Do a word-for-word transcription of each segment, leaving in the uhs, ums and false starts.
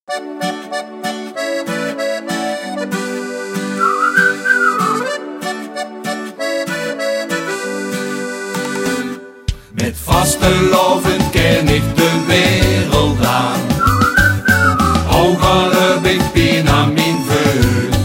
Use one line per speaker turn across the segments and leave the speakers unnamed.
Met vastelovend ken ik de wereld aan. Ook heb ik pijn aan mijn vuur.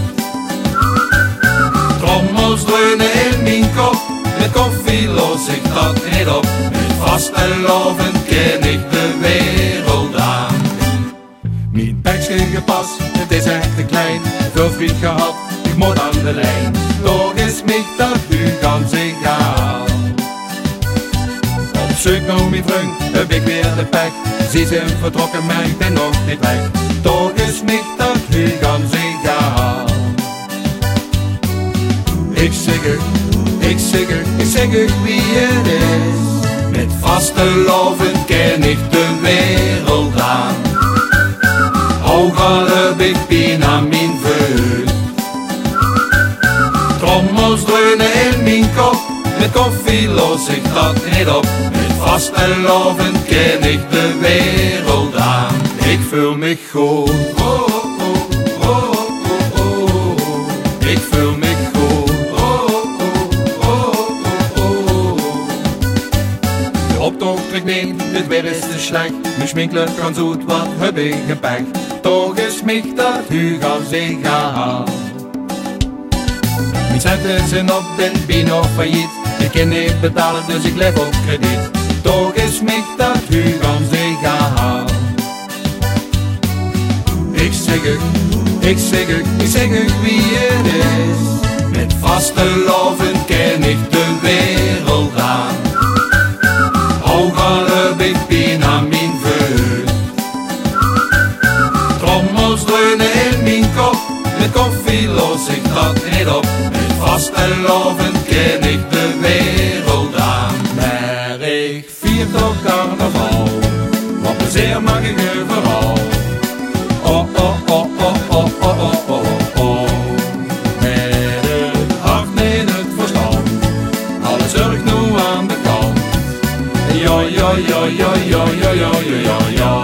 Trommels dreunen in mijn kop, met koffie los ik dat niet op. Met vastelovend ken ik de wereld aan. Mijn bekje gepas, het is echt te klein. Veel vriend gehad, ik moet aan de lijn. Toch is mij dat u ganz egaal. Op zoek naar mijn vriend, heb ik weer de pech. Ze zijn vertrokken, maar ik ben nog niet weg. Toch is mij dat u ganz egaal. Ik zeg het, ik zeg het, ik zeg het wie het is. Met vastelovend ken ik de wereld aan. Ook al heb ik pijn aan mijn vuur. Trommels dreunen in mijn kop, met koffie los ik dat niet op. Met vastelovend ken ik de wereld aan. Ik voel me goed, oh, oh, oh, oh, oh. Ik voel me goed, oh, oh, oh, oh, oh. De optocht trekt mee, het weer is te slecht. Mijn schminkler kan zoet, wat heb ik een pech. Toch is mij dat u ganz egaal. Mijn centen zijn op, ben bijna failliet. Ik kan niet betalen, dus ik leef op krediet. Toch is mij dat u ganz egaal. Ik zeg het, ik zeg het, ik zeg het wie het is. Met vastelovend ken ik de wereld aan. Ook al heb ik pijn aan mijn vuur. Trommels dreunen in mijn kop, met koffie los ik dat niet op. Met vastelovend ken ik de wereld aan. Maar ik vier toch carnaval, wat plezier mag ik overal. Oh, oh, oh, oh, oh, oh, oh, oh, oh. Met het hart en het verstand, alles zorg nu aan de kant. Jo, jo, jo, jo, jo, jo, jo, jo, jo, jo.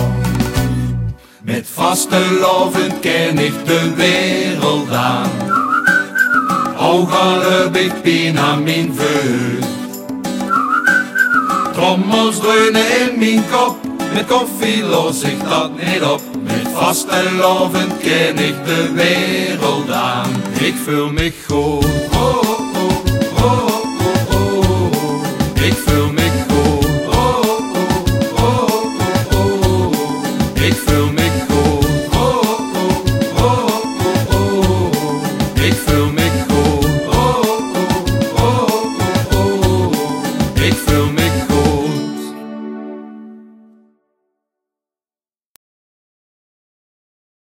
Met vastelovend ken ik de wereld aan. Ook al heb ik pijn aan mijn vuur. Trommels dreunen in mijn kop, met koffie los ik dat niet op. Met vastelovend ken ik de wereld aan. Ik voel me goed, oh, oh.